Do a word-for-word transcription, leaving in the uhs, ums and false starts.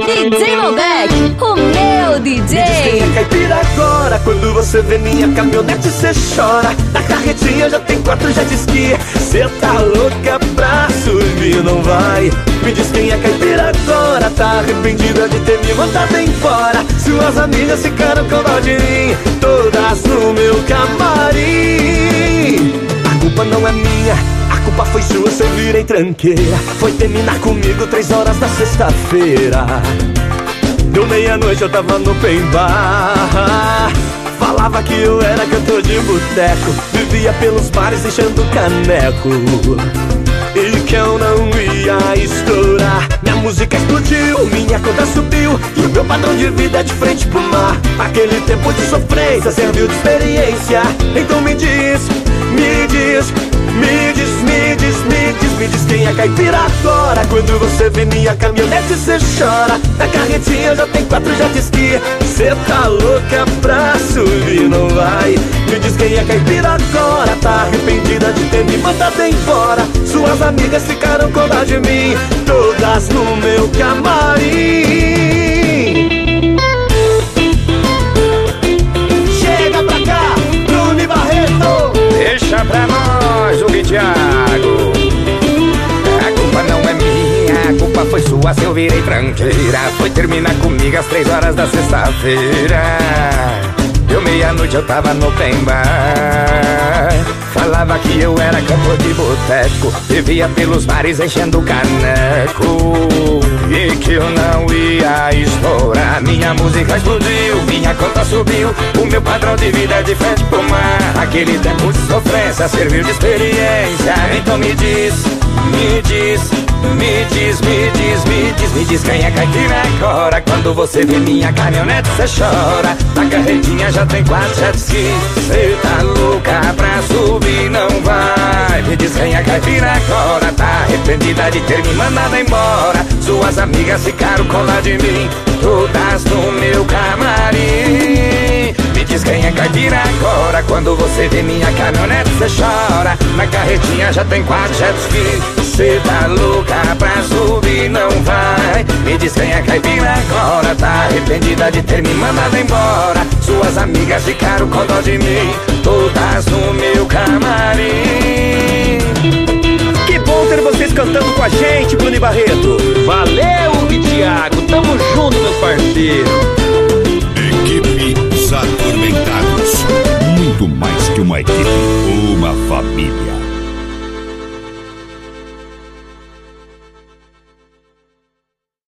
D J Malbec, o meu D J. Me diz quem é caipira agora. Quando você vê minha caminhonete cê chora. Na carretinha já tem quatro jet ski. Cê tá louca pra subir, não vai? Me diz quem é caipira agora. Tá arrependida de ter me mandado embora. Suas amigas ficaram com dó de mim, todas no meu camarim. A culpa não é minha, a culpa foi sua se eu virei tranqueira. Foi terminar comigo três horas da sexta-feira. Deu meia-noite, eu tava no open bar. Falava que eu era cantor de boteco. Vivia pelos bares enchendo caneco. E que eu não ia estourar. Minha música explodiu, minha conta subiu. E o meu padrão de vida é de frente pro mar. Aquele tempo de sofrência serviu de experiência. Então me diz, me diz, me diz, me diz, me diz, me diz quem é caipira agora. Quando você vê minha caminhonete cê chora. Na carretinha já tem quatro jet ski. Cê tá louca pra subir, não vai? Me diz quem é caipira agora. Tá arrependida de ter me mandado embora. Suas amigas ficaram com dó de mim, todas no meu camarim. Chega pra cá, Bruno e Barreto. Deixa pra nós o Thiago. A culpa não é minha, a culpa foi sua se eu virei tranqueira. Foi terminar comigo às três horas da sexta-feira. Deu meia-noite, eu tava no open bar. Falava que eu era cantor de boteco. Vivia pelos bares enchendo caneco. E que eu não ia estourar. Minha música explodiu, minha conta subiu. O meu padrão de vida é de frente pro mar. Aquele tempo de sofrência serviu de experiência. Então me diz, me diz, me diz, me diz, me diz, me diz quem é caipira agora. Quando você vê minha caminhonete cê chora. Na carretinha já tem quatro jet ski. Cê tá louca pra subir, não vai? Me diz quem é caipira agora. Tá arrependida de ter me mandado embora. Suas amigas ficaram com lá de mim, todas no meu camarim. Me diz quem é caipira agora. Quando você vê minha caminhonete cê chora. Na carretinha já tem quatro jet ski. Cê tá louca pra subir, não vai? Me diz quem é caipira agora. Tá arrependida de ter me mandado embora. Suas amigas ficaram com dó de mim, todas no meu camarim. Que bom ter vocês cantando com a gente, Bruno e Barreto. Valeu, Thiago, tamo junto, meus parceiros. Equipe Os Atormentados. Muito mais que uma equipe, uma família.